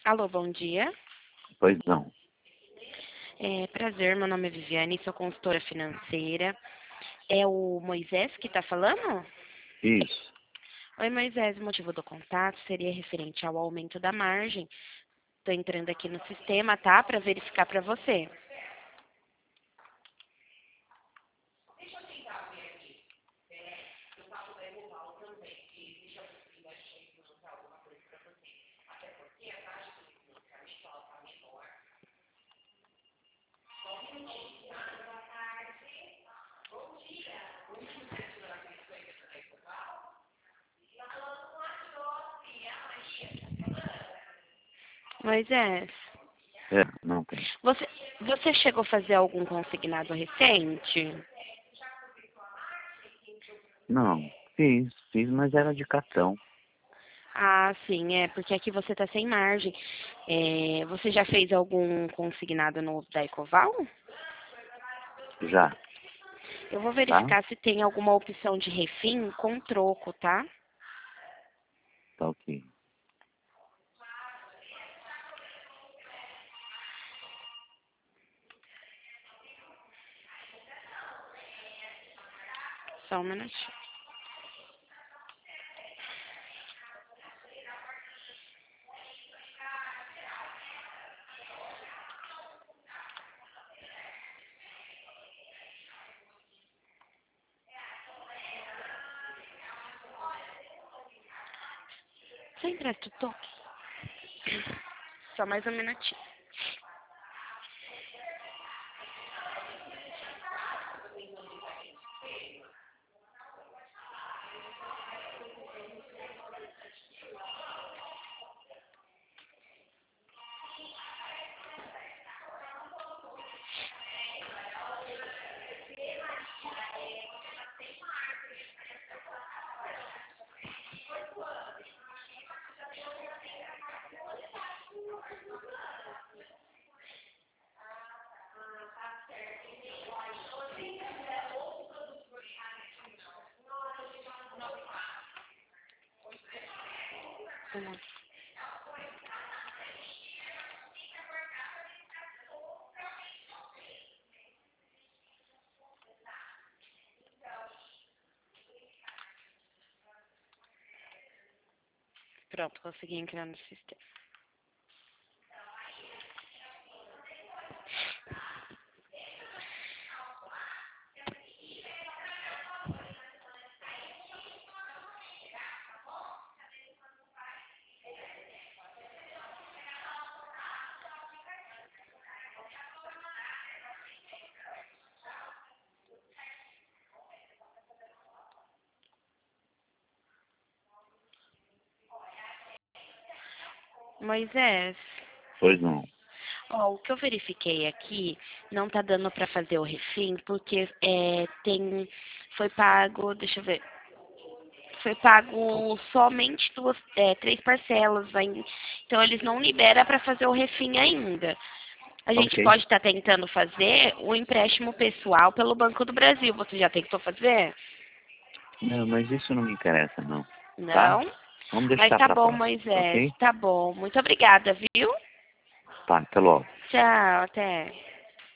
Alô, bom dia. Pois não. Prazer, meu nome é Viviane, sou consultora financeira. É o Moisés que está falando? Isso. Oi, Moisés, o motivo do contato seria referente ao aumento da margem. Estou entrando aqui no sistema, tá? Para verificar para você. Moisés, Não tem. você chegou a fazer algum consignado recente? Não, fiz, mas era de cartão. Ah, sim, porque aqui você está sem margem. Você já fez algum consignado novo da Ecoval? Já, Eu vou tá? verificar se tem alguma opção de refim com troco, tá? Tá ok. Só um minutinho. Você empresta o toque? Só mais um minutinho. Pronto, consegui entrar no sistema. Moisés, Pois não. ó, o que eu verifiquei aqui não tá dando para fazer o refim porque foi pago, deixa eu ver, foi pago somente três parcelas ainda. Então eles não liberam para fazer o refim ainda. A gente Ok. pode estar tentando fazer o empréstimo pessoal pelo Banco do Brasil. Você já tentou fazer? Não, mas isso não me interessa, não. Tá? Não? Vamos Mas deixar tá pra bom, próxima, Moisés. ok? Tá bom. Muito obrigada, viu? Tá, até logo. Tchau, até.